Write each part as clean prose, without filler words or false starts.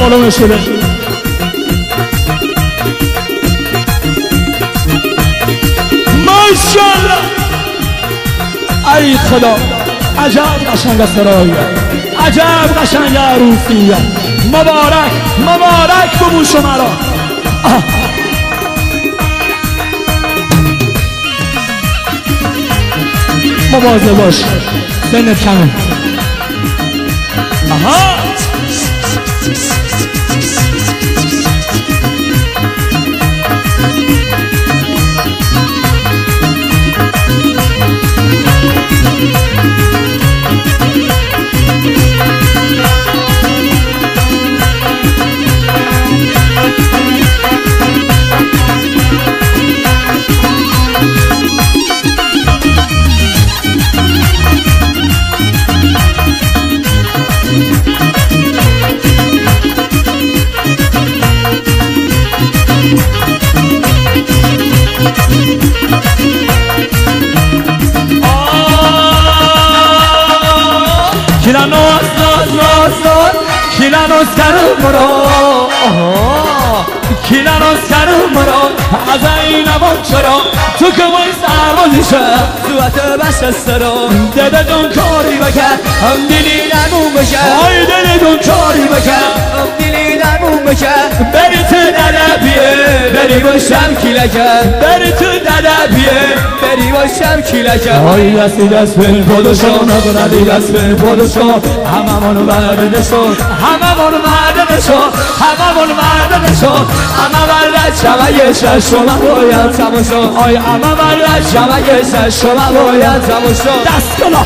معلوم شده ماشاءالله. ای خدا عجب قشنگ سرایه، عجب قشنگ عروسیه. مبارک مبارک ببو شما را. مواظب باش سنت کمه. آها Kilanos karımro, kilanos karımro, azayna boçro, tukumoy sarozişe, suatı başkasro. Dede don kori bakar, ham dilinden umuşa. Ay dede don kori bakar, ham dilinden umuşa. Beri tu dede biye, beri boşam kileke. Beri tu dede biye, beri boşam kileke. Ay yasi despen poduşon, abradi despen poduşon. Hamamonu verdi son, hamamonu verdi son, hamamonu verdi son. Ama verdi çava yaşa, şoma boyan tamuşon. Ay ama verdi çava yaşa, şoma boyan tamuşon. Daskala.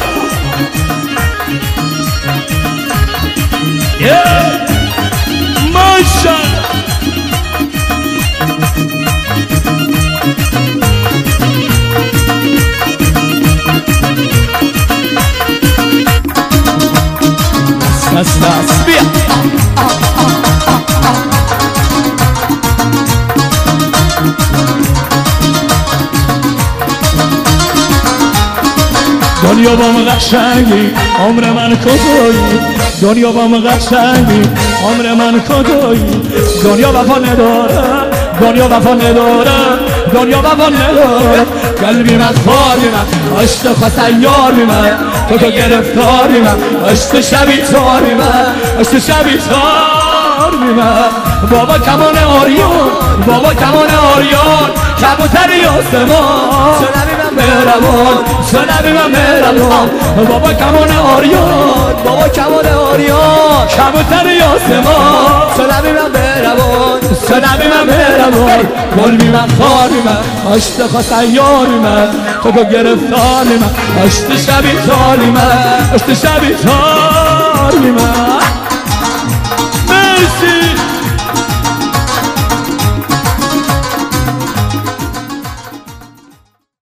Yeah, maşallah. Tasbih. دنیا با من قشنگی عمر من کجایی دنیا با من قشنگی عمر من کجایی دنیا وفا نداره دنیا وفا نداره دنیا وفا نداره قلبی من خالی من عشق خسیاری من تو که گرفتاری من عشق شبی تاری من عشق شبی تاری من بابا کمان آریان بابا کمان آریان کبوتری آسمان سنبی من مهربان سنبی من مهربان بابا کمان آریان بابا کمان آریان کبوتری آسمان سنبی من مهربان سنبی من مهربان قلبی من خاری من عشق خسیاری من تو که گرفتاری من عشق شبی تاری من عشق شبی تاری من